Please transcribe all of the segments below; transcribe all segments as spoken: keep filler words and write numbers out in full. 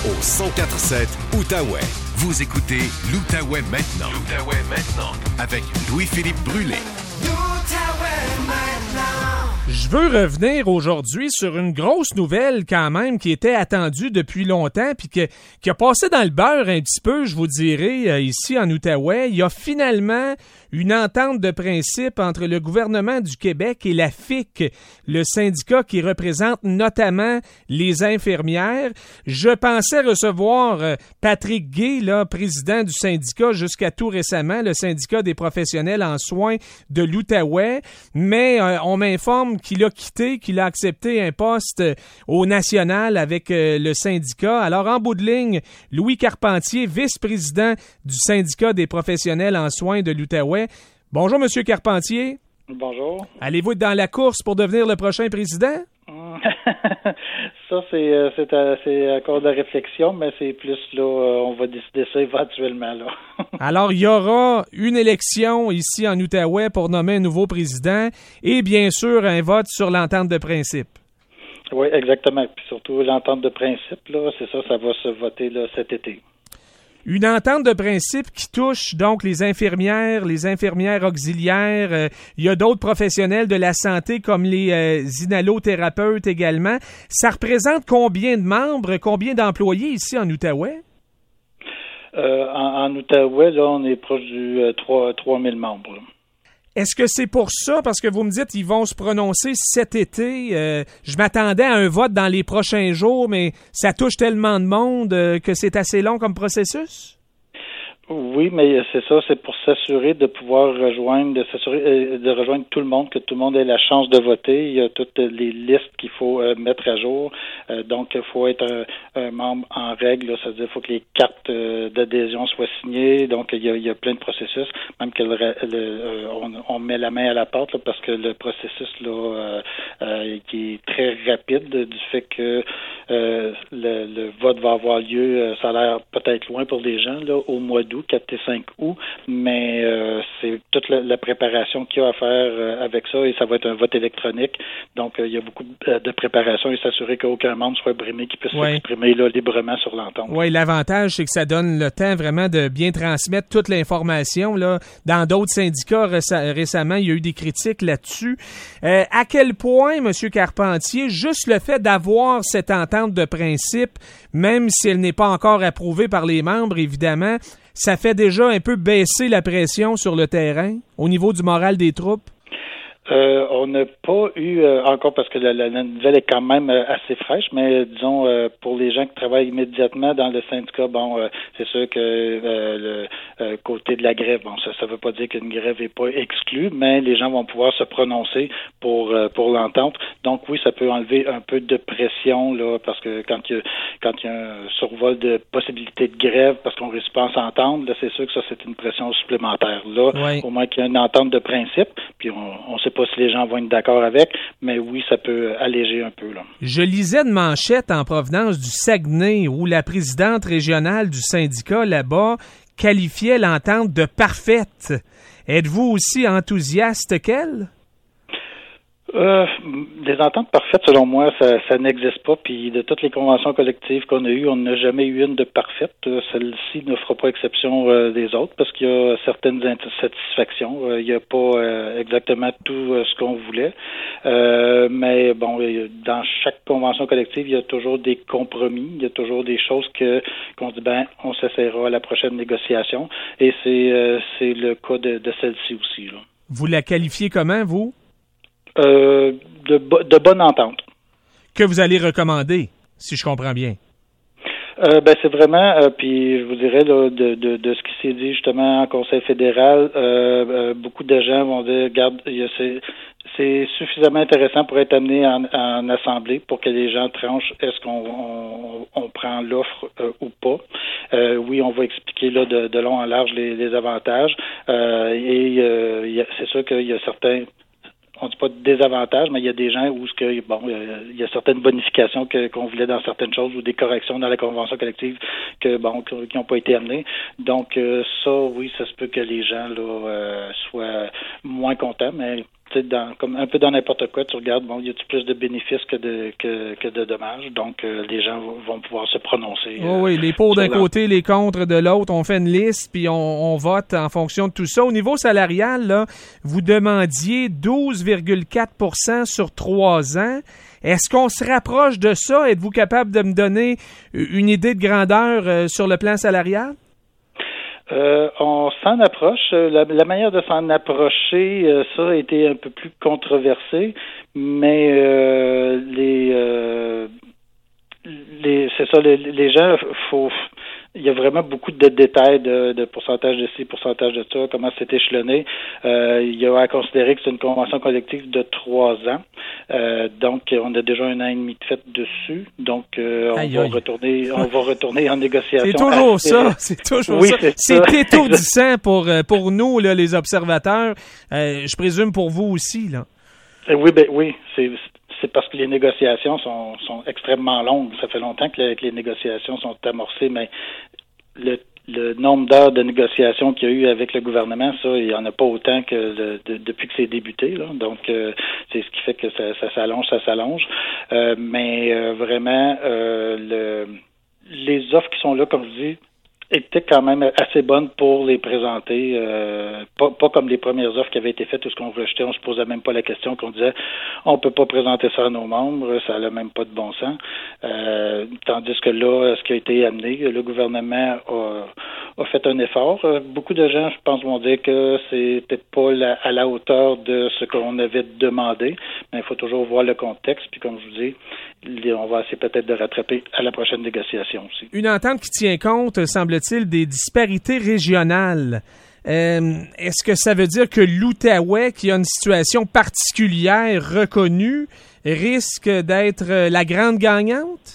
au cent quatre sept Outaouais. Vous écoutez l'Outaouais maintenant. L'Outaouais maintenant. Avec Louis-Philippe Brûlé. L'Outaouais maintenant. Je veux revenir aujourd'hui sur une grosse nouvelle quand même qui était attendue depuis longtemps puis que, qui a passé dans le beurre un petit peu, je vous dirais, euh, ici en Outaouais. Il y a finalement une entente de principe entre le gouvernement du Québec et la F I C, le syndicat qui représente notamment les infirmières. Je pensais recevoir euh, Patrick Gay, là, président du syndicat jusqu'à tout récemment, le syndicat des professionnels en soins de l'Outaouais, mais euh, on m'informe qu'il a quitté, qu'il a accepté un poste au national avec euh, le syndicat. Alors, en bout de ligne, Louis Carpentier, vice-président du syndicat des professionnels en soins de l'Outaouais. Bonjour, Monsieur Carpentier. Bonjour. Allez-vous être dans la course pour devenir le prochain président? Ça, c'est, euh, c'est, euh, c'est encore de la réflexion, mais c'est plus, là, euh, on va décider ça éventuellement, là. Alors, il y aura une élection ici en Outaouais pour nommer un nouveau président et, bien sûr, un vote sur l'entente de principe. Oui, exactement. Puis surtout, l'entente de principe, là, c'est ça, ça va se voter, là, cet été. Une entente de principe qui touche donc les infirmières, les infirmières auxiliaires. Euh, il y a d'autres professionnels de la santé comme les euh, inhalothérapeutes également. Ça représente combien de membres, combien d'employés ici en Outaouais? Euh, en, en Outaouais, là, on est proche du euh, trois mille membres. Là. Est-ce que c'est pour ça? Parce que vous me dites qu'ils vont se prononcer cet été. Euh, je m'attendais à un vote dans les prochains jours, mais ça touche tellement de monde euh, que c'est assez long comme processus? Oui, mais c'est ça, c'est pour s'assurer de pouvoir rejoindre, de s'assurer de rejoindre tout le monde, que tout le monde ait la chance de voter. Il y a toutes les listes qu'il faut euh, mettre à jour. Euh, donc, il faut être un, un membre en règle. Là, c'est-à-dire qu'il faut que les cartes euh, d'adhésion soient signées. Donc, il y a, il y a plein de processus. Même que le, le, euh, on, on met la main à la porte là, parce que le processus là, euh, euh, qui est très rapide du fait que euh, le, le vote va avoir lieu. Euh, ça a l'air peut-être loin pour des gens là, au mois d'août. quatre et cinq août, mais euh, c'est toute la, la préparation qu'il y a à faire euh, avec ça et ça va être un vote électronique. Donc, euh, il y a beaucoup de, de préparation et s'assurer qu'aucun membre soit brimé, qui puisse ouais. s'exprimer là, librement sur l'entente. Oui, l'avantage, c'est que ça donne le temps vraiment de bien transmettre toute l'information. Là. Dans d'autres syndicats réc- récemment, il y a eu des critiques là-dessus. Euh, à quel point, M. Carpentier, juste le fait d'avoir cette entente de principe, même si elle n'est pas encore approuvée par les membres, évidemment, ça fait déjà un peu baisser la pression sur le terrain au niveau du moral des troupes? Euh, on n'a pas eu euh, encore, parce que la, la, la nouvelle est quand même euh, assez fraîche, mais disons, euh, pour les gens qui travaillent immédiatement dans le syndicat, bon, euh, c'est sûr que euh, le euh, côté de la grève, bon, ça ne veut pas dire qu'une grève n'est pas exclue, mais les gens vont pouvoir se prononcer pour euh, pour l'entente. Donc oui, ça peut enlever un peu de pression, là, parce que quand il y a, quand il y a un survol de possibilité de grève, parce qu'on ne réussit pas à s'entendre, là, c'est sûr que ça, c'est une pression supplémentaire. Là, oui. Au moins qu'il y a une entente de principe, puis on ne sait pas si les gens vont être d'accord avec, mais oui, ça peut alléger un peu. Là. Je lisais une manchette en provenance du Saguenay où la présidente régionale du syndicat là-bas qualifiait l'entente de parfaite. Êtes-vous aussi enthousiaste qu'elle? Euh, des ententes parfaites, selon moi, ça, ça n'existe pas. Puis de toutes les conventions collectives qu'on a eues, on n'a jamais eu une de parfaite. Celle-ci ne fera pas exception euh, des autres parce qu'il y a certaines insatisfactions. Euh, il n'y a pas euh, exactement tout euh, ce qu'on voulait. Euh, mais bon, dans chaque convention collective, il y a toujours des compromis. Il y a toujours des choses que qu'on dit, ben, on s'essaiera à la prochaine négociation. Et c'est euh, c'est le cas de, de celle-ci aussi. Là. Vous la qualifiez comment, vous? Euh, de, de bonne entente. Que vous allez recommander, si je comprends bien. Euh, ben c'est vraiment, euh, puis je vous dirais là, de, de, de ce qui s'est dit justement en Conseil fédéral, euh, euh, beaucoup de gens vont dire, regarde, c'est, c'est suffisamment intéressant pour être amené en, en assemblée pour que les gens tranchent est-ce qu'on on, on prend l'offre euh, ou pas. Euh, oui, on va expliquer là de, de long en large les, les avantages euh, et euh, y a, c'est sûr qu'il y a certains on dit pas de désavantages, mais il y a des gens où ce que bon, il y a certaines bonifications que, qu'on voulait dans certaines choses ou des corrections dans la convention collective que bon qui n'ont pas été amenées. Donc euh, ça, oui, ça se peut que les gens là euh, soient moins contents, mais Dans, comme un peu dans n'importe quoi, tu regardes, bon, y a-t-il plus de bénéfices que de que, que de dommages, donc euh, les gens vont pouvoir se prononcer. Oh, euh, oui, les pour d'un leur... côté, les contre de l'autre, on fait une liste, puis on, on vote en fonction de tout ça. Au niveau salarial, là, vous demandiez douze virgule quatre pour cent sur trois ans. Est-ce qu'on se rapproche de ça? Êtes-vous capable de me donner une idée de grandeur euh, sur le plan salarial? Euh, on s'en approche. La, la manière de s'en approcher, euh, ça a été un peu plus controversé, mais euh, les, euh, les, c'est ça, les, les gens, faut, il y a vraiment beaucoup de détails de, de pourcentage de ci, pourcentage de ça, comment c'est échelonné. Euh, il y a à considérer que c'est une convention collective de trois ans. Euh, donc, on a déjà un an et demi de fait dessus. Donc, euh, on aïe, va aïe. retourner, on va retourner en négociation. C'est toujours assez... ça. C'est toujours oui, ça. C'est, c'est ça. étourdissant pour, pour nous, là, les observateurs. Euh, je présume pour vous aussi, là. Oui, ben oui, c'est c'est parce que les négociations sont, sont extrêmement longues. Ça fait longtemps que, le, que les négociations sont amorcées, mais le, le nombre d'heures de négociations qu'il y a eu avec le gouvernement, ça, il n'y en a pas autant que le, de, depuis que c'est débuté. Là. Donc, euh, c'est ce qui fait que ça, ça s'allonge, ça s'allonge. Euh, mais euh, vraiment, euh, le, les offres qui sont là, comme je dis, étaient quand même assez bonnes pour les présenter, euh, pas, pas comme les premières offres qui avaient été faites où ce qu'on rejetait, on se posait même pas la question, qu'on disait on peut pas présenter ça à nos membres, ça n'a même pas de bon sens. Euh, tandis que là, ce qui a été amené, le gouvernement a, a fait un effort. Beaucoup de gens, je pense, vont dire que c'était pas la, à la hauteur de ce qu'on avait demandé, mais il faut toujours voir le contexte, puis comme je vous dis, on va essayer peut-être de rattraper à la prochaine négociation aussi. Une entente qui tient compte, semble-t-il, des disparités régionales. Euh, est-ce que ça veut dire que l'Outaouais, qui a une situation particulière reconnue, risque d'être la grande gagnante?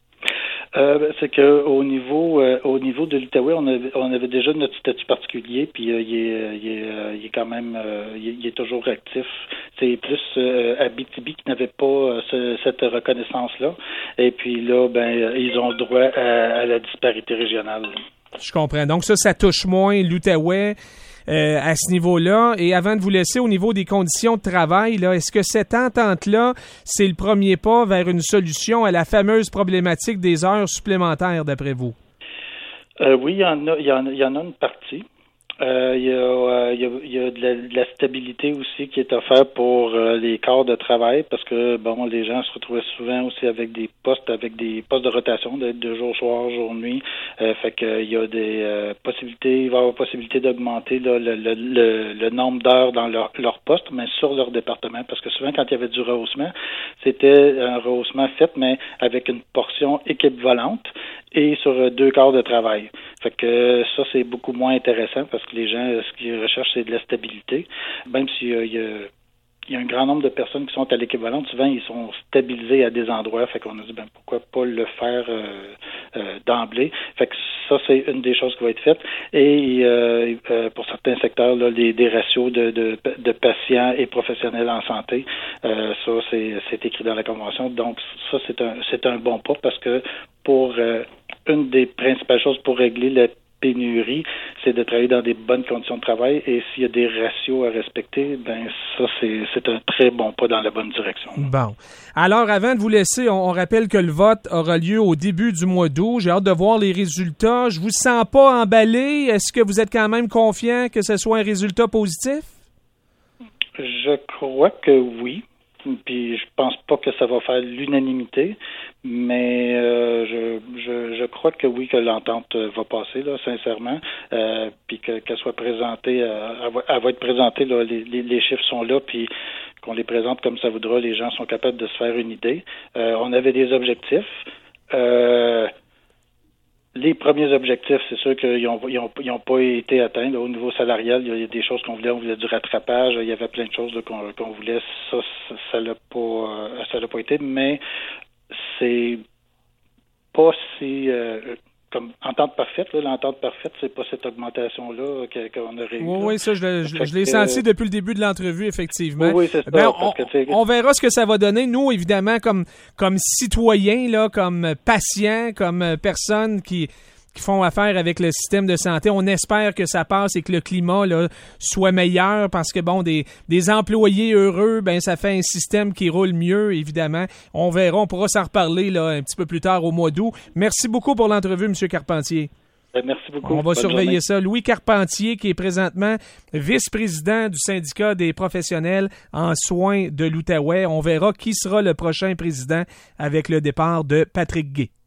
Euh, c'est que au niveau euh, au niveau de l'Outaouais, on avait on avait déjà notre statut particulier, puis euh, il est il est euh, il est quand même euh, il, est, il est toujours actif. C'est plus euh, Abitibi qui n'avait pas euh, ce, cette reconnaissance là, et puis là ben ils ont droit à, à la disparité régionale. Je comprends. Donc ça, ça touche moins l'Outaouais euh, à ce niveau-là. Et avant de vous laisser au niveau des conditions de travail, là, est-ce que cette entente-là, c'est le premier pas vers une solution à la fameuse problématique des heures supplémentaires, d'après vous? Euh, oui, il y en a, il y en a, il y en a une partie. Euh, il, y a, euh, il, y a, il y a de la, de la stabilité aussi qui est offerte pour euh, les corps de travail parce que bon, les gens se retrouvaient souvent aussi avec des postes, avec des postes de rotation, d'être de jour soir, jour nuit. Euh, fait que il y a des euh, possibilités, il va y avoir possibilité d'augmenter là, le, le, le, le nombre d'heures dans leur, leur poste, mais sur leur département, parce que souvent quand il y avait du rehaussement, c'était un rehaussement fait, mais avec une portion équivalente et sur deux quarts de travail. Fait que ça, c'est beaucoup moins intéressant parce que les gens, ce qu'ils recherchent, c'est de la stabilité. Même s'il y a, il y a, il y a un grand nombre de personnes qui sont à l'équivalent, souvent, ils sont stabilisés à des endroits. Fait qu'on a dit, ben pourquoi pas le faire euh, euh, d'emblée. Fait que ça, c'est une des choses qui va être faite. Et euh, euh, pour certains secteurs, là, les, des ratios de, de, de patients et professionnels en santé, euh, ça, c'est, c'est écrit dans la Convention. Donc, ça, c'est un, c'est un bon pas parce que pour euh, une des principales choses pour régler la pénurie, c'est de travailler dans des bonnes conditions de travail et s'il y a des ratios à respecter, ben ça, c'est, c'est un très bon pas dans la bonne direction. Bon. Alors, avant de vous laisser, on, on rappelle que le vote aura lieu au début du mois d'août. J'ai hâte de voir les résultats. Je vous sens pas emballé. Est-ce que vous êtes quand même confiant que ce soit un résultat positif? Je crois que oui. Puis je pense pas que ça va faire l'unanimité, mais euh, je, je je crois que oui, que l'entente va passer, là, sincèrement, euh, puis que, qu'elle soit présentée, euh, elle, va, elle va être présentée, là, les, les, les chiffres sont là, puis qu'on les présente comme ça voudra, les gens sont capables de se faire une idée. Euh, on avait des objectifs. Euh, Les premiers objectifs, c'est sûr qu'ils n'ont ils ont, ils ont pas été atteints. Là, au niveau salarial, il y a des choses qu'on voulait, on voulait du rattrapage, il y avait plein de choses là, qu'on, qu'on voulait. Ça, ça, ça l'a pas, ça l'a pas été, mais c'est pas si euh, comme entente parfaite. Là, l'entente parfaite, c'est pas cette augmentation-là qu'on aurait eue. Oui, là. oui, ça, je, je, je l'ai que, senti depuis le début de l'entrevue, effectivement. Oui, oui c'est ça. Ben, parce on, que, on verra ce que ça va donner. Nous, évidemment, comme, comme citoyens, là, comme patients, comme personnes qui... qui qui font affaire avec le système de santé. On espère que ça passe et que le climat là, soit meilleur parce que, bon, des, des employés heureux, ben ça fait un système qui roule mieux, évidemment. On verra, on pourra s'en reparler là, un petit peu plus tard au mois d'août. Merci beaucoup pour l'entrevue, M. Carpentier. Merci beaucoup. On va Bonne surveiller journée. ça. Louis Carpentier, qui est présentement vice-président du syndicat des professionnels en soins de l'Outaouais. On verra qui sera le prochain président avec le départ de Patrick Gay.